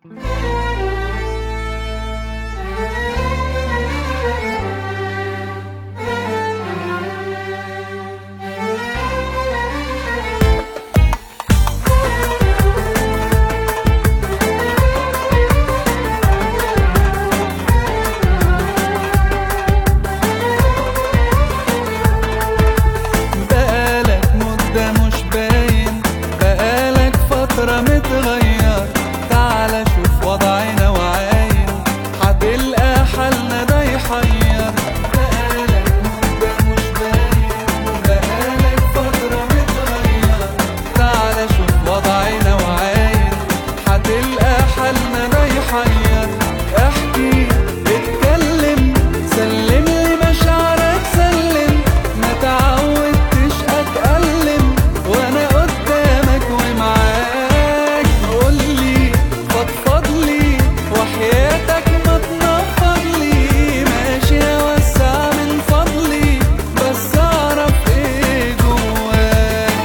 متغير، تعال شوف وضعنا وعاين، هتلقى حالنا ده يحير. بقالك مدة مش باين، بقالك فترة متغير، تعال شوف وضعنا وعاين، هتلقى حالنا ده يحير. احكي اتكلم سلم لي مشاعرك سلم، ما تعودتش اتألم وانا قدامك ومعاك. قولي فضفضلي وحياتك ما تنفضلي، ماشي اوسع من فضلي بس اعرف ايه جواك.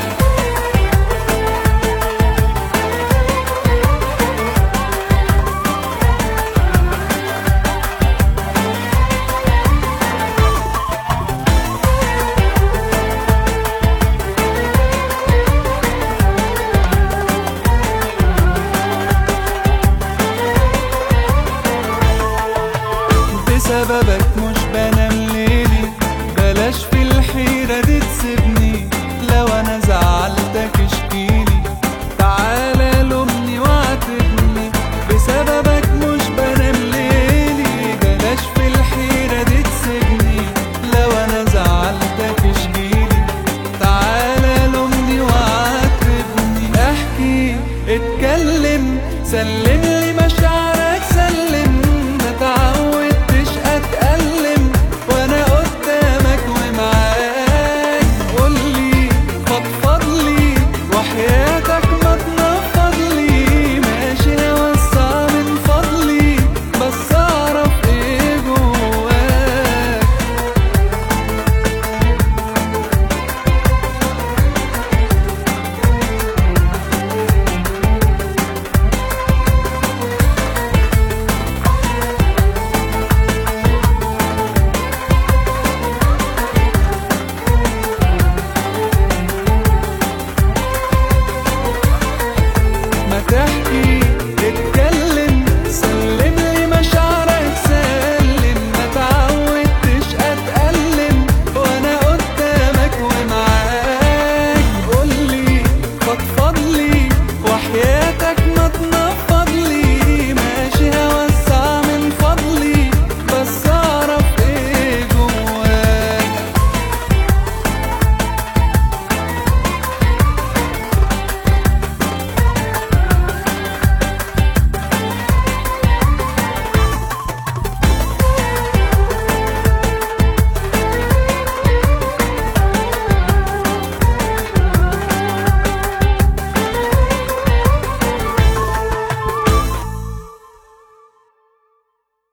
بسببك مش بنام ليلي، بلاش في الحيرة دي تسيبني، لو انا زعلتك اشكيلي، تعالى لومني واعاتبني. بسببك مش بنام ليلي، بلاش في الحيرة دي تسيبني، لو انا زعلتك اشكيلي، تعالى لومني واعاتبني. احكي اتكلم سلم لي